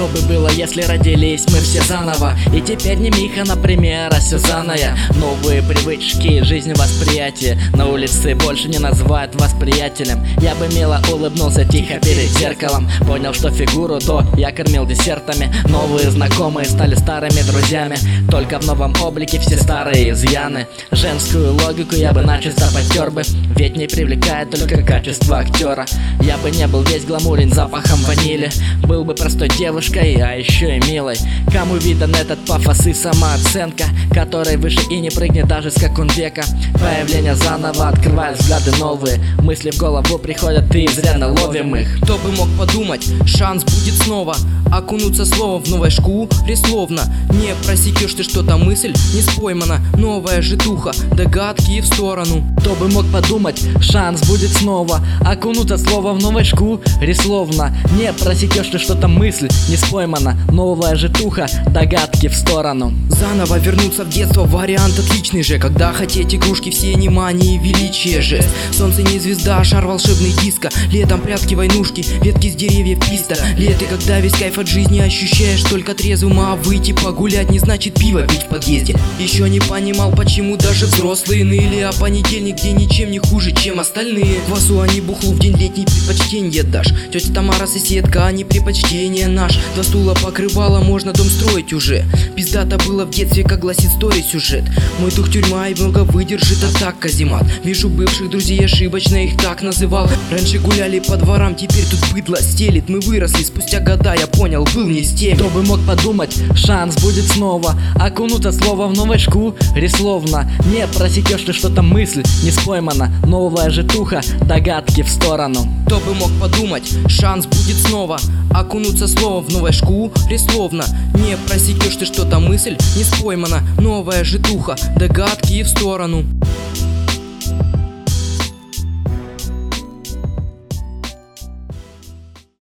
Что бы было, если родились мы все заново? И теперь не Миха, например, а Сюзанная. Новые привычки, жизнь, восприятие. На улице больше не называют вас приятелем. Я бы мило улыбнулся тихо перед зеркалом. Понял, что фигуру то я кормил десертами. Новые знакомые стали старыми друзьями. Только в новом облике все старые изъяны. Женскую логику я бы начисто потер бы, ведь не привлекает только качество актера. Я бы не был весь гламурен запахом ванили. Был бы простой девушкой, а еще и милой. Кому виден этот пафос и самооценка, которой выше и не прыгнет даже скакун века. Появление заново открывает взгляды новые. Мысли в голову приходят и изрядно ловим их. Кто бы мог подумать, шанс будет снова окунуться слово в новой шкуре словно. Не просекешь ты что-то мысль, не споймана. Новая житуха, догадки в сторону. Кто бы мог подумать, шанс будет снова окунуться слово в новой шкуре словно. Не просекешь ты что-то мысль, не споймана. Новая житуха, догадки в сторону. Заново вернуться в детство, вариант отличный же. Когда хотеть игрушки все, внимание и величие жест. Солнце не звезда, шар волшебный диско. Летом прятки, войнушки, ветки с деревьев писта. Лето, когда весь кайф от жизни ощущаешь только трезвым, а выйти погулять не значит пиво пить в подъезде. Еще не понимал, почему даже взрослые ныли, а понедельник день ничем не хуже, чем остальные. Квасу, а не бухлу в день летний предпочтение дашь. Тетя Тамара соседка, а не предпочтение наш. Два стула покрывала, можно дом строить уже. Пиздато было в детстве, как гласит story сюжет. Мой дух тюрьма и много выдержит, а так каземат. Вижу бывших друзей, ошибочно их так называл. Раньше гуляли по дворам, теперь тут быдло стелит. Мы выросли, спустя года я понял, был не с теми. Кто бы мог подумать, шанс будет снова окунуться слово в новой шкуре словно. Не просекешь ты что-то мысль, не споймана. Новая житуха, догадки в сторону. Кто бы мог подумать, шанс будет снова окунуться слово в новой шкуре словно. Не просекешь ты что-то мысль, не споймана. Новая житуха, догадки в сторону.